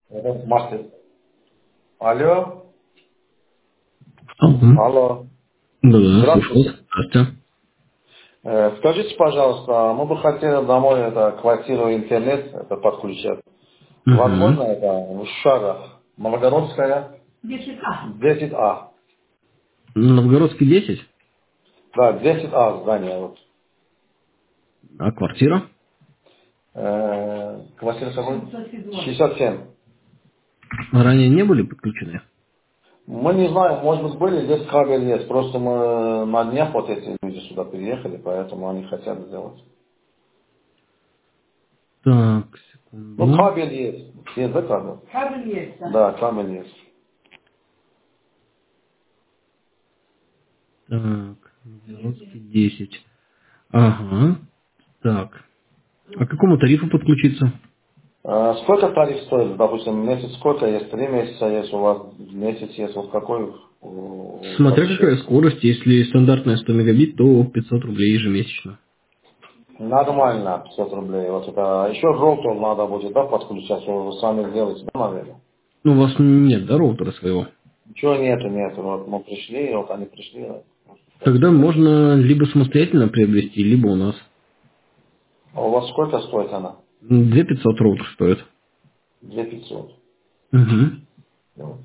Это мастер. Алло. Ага. Алло. Да, слушаю. Здравствуйте. Здравствуйте. Скажите, пожалуйста, мы бы хотели домой это квартиру интернет это подключать. Угу. Возможно, это в Шагах. Новогородская. 10А. 10А. Новгородский 10, Да, 10А здание. Вот. а квартира? Квартира какой? 67. Ранее не были подключены? Мы не знаем, может быть, были, здесь кабель есть. Просто мы на днях вот эти люди сюда приехали, поэтому они хотят сделать. Так, Ну, секунду. кабель есть. Есть, да, кабель? Кабель есть, да. Да, кабель есть. Так, Новгородский 10. Ага. Так. А к какому тарифу подключиться? Сколько тариф стоит? Допустим, месяц сколько есть? 3 месяца есть у вас, месяц есть. Вот какой Смотря какая расчет? скорость. Если стандартная 100 мегабит, то 500 рублей ежемесячно. Нормально, 500 рублей. Вот это. Еще роутер надо будет, да, подключать? Вы сами сделаете, да, наверное? Ну, у вас нет, да, роутера своего? Ничего нету. Вот мы пришли, вот они пришли. Тогда можно либо самостоятельно приобрести, либо у нас. А у вас сколько стоит она? 2500 роутер стоит. 2500. Угу. Вот.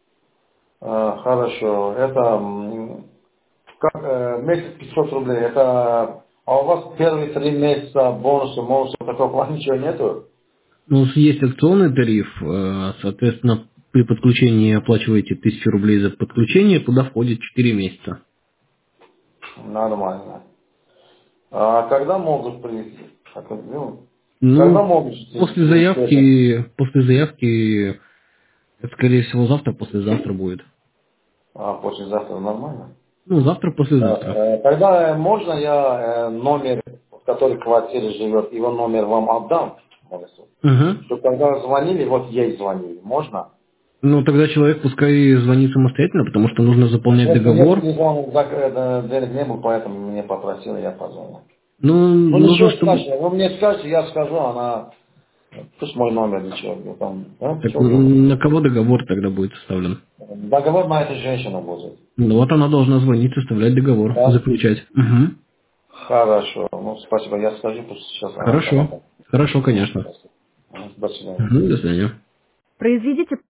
Хорошо. Это как, месяц 500 рублей. Это, а у вас первые 3 месяца бонусы, такого плана ничего нету? Ну, есть акционный тариф, соответственно, при подключении оплачиваете 1000 рублей за подключение, туда входит 4 месяца. Нормально. А когда могут привезти? Когда Ну, могут привезти это? после заявки, это, скорее всего, завтра, послезавтра будет. Послезавтра нормально. Ну, завтра, послезавтра. Тогда можно я номер, который в квартире живет, его номер вам отдам? Угу. Чтобы когда звонили, вот ей звонили. Можно? Ну, тогда человек пускай звонит самостоятельно, потому что нужно заполнять Просто я договор. телефон денег не был, поэтому мне попросил, я позвонил. Ну, Ну нужно, ничего чтобы... страшного, вы мне скажете, я скажу, она, пусть мой номер, ничего, там, Так, что делать? на кого договор тогда будет составлен? Договор на эту женщину будет. Ну, вот она должна звонить, составлять договор, Да? заключать. Угу. Хорошо, ну спасибо, я скажу, пусть сейчас она Хорошо. сама. Хорошо, конечно. До свидания. Мгм, до свидания. Произведите